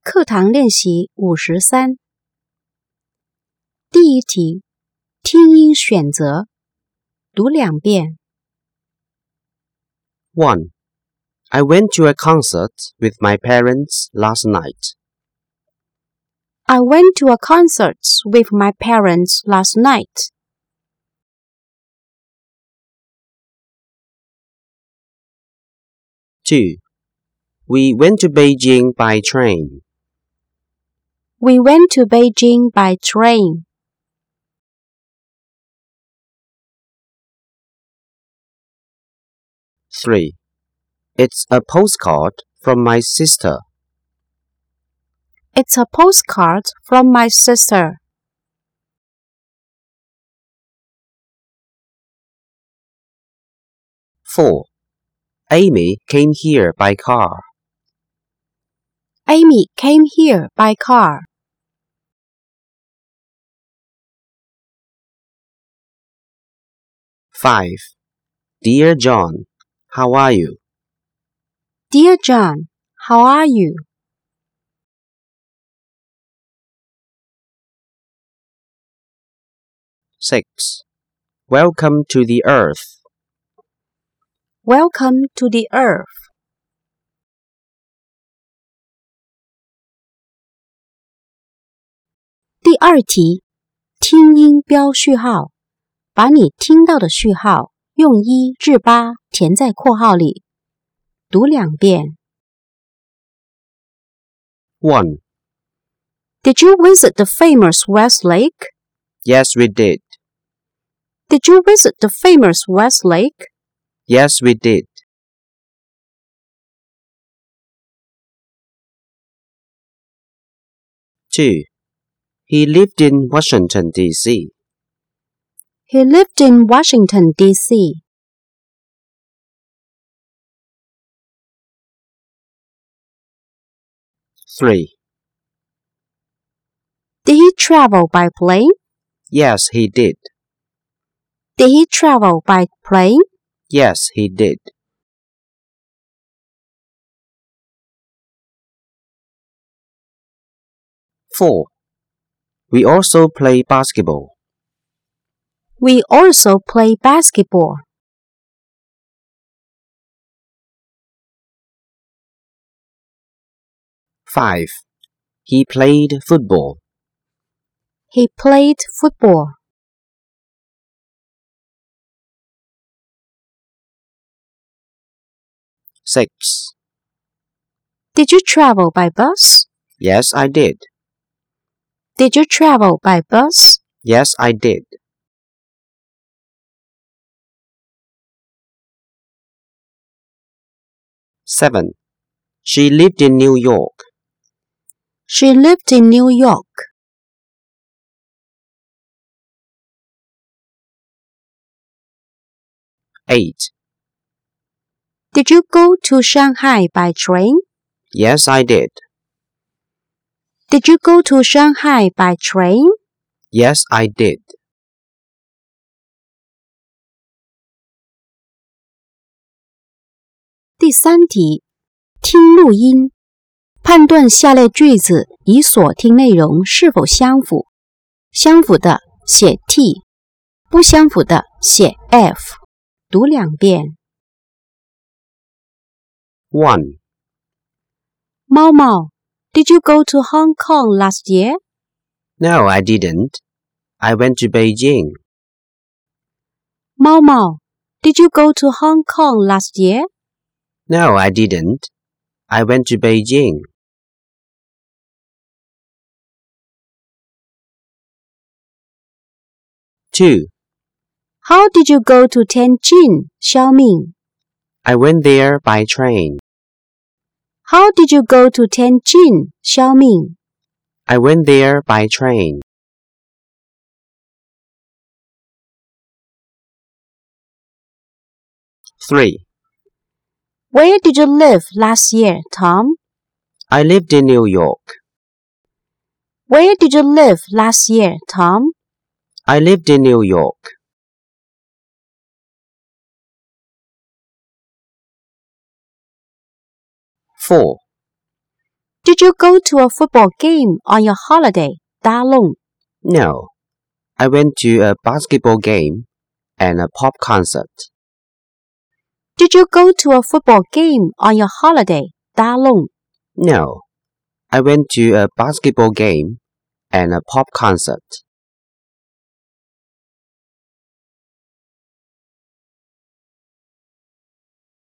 课堂练习53。第一题，听音选择，读2遍。 1. I went to a concert with my parents last night. I went to a concert with my parents last night. 2. We went to Beijing by train. We went to Beijing by train. 3. It's a postcard from my sister. It's a postcard from my sister. 4. Amy came here by car. Amy came here by car. 5. Dear John, how are you? Dear John, how are you? 6. Welcome to the earth. Welcome to the earth. 第二题，听音标序号，把你听到的序号用1至8填在括号里，读2遍。 1. Did you visit the famous West Lake? Yes, we did. Did you visit the famous West Lake? Yes, we did. 2. He lived in Washington, D.C. He lived in Washington, D.C. 3. Did he travel by plane? Yes, he did. Did he travel by plane? Yes, he did. 4. We also play basketball. We also play basketball. 5. He played football. He played football. 6. Did you travel by bus? Yes, I did. Did you travel by bus? Yes, I did. 7. She lived in New York. She lived in New York. 8. Did you go to Shanghai by train? Yes, I did. Did you go to Shanghai by train? Yes, I did. 第三题，听录音，判断下列句子与所听内容是否相符。相符的写 T， 不相符的写 F。读2遍。 1. 猫猫 Did you go to Hong Kong last year? No, I didn't. I went to Beijing. 猫猫 Did you go to Hong Kong last year? No, I didn't. I went to Beijing. 2. How did you go to Tianjin, Xiaoming? I went there by train. How did you go to Tianjin, Xiaoming? I went there by train. 3. Where did you live last year, Tom? I lived in New York. Where did you live last year, Tom? I lived in New York. 4. Did you go to a football game on your holiday? 答弄 No. I went to a basketball game and a pop concert. Did you go to a football game on your holiday? 搭弄 No. I went to a basketball game and a pop concert.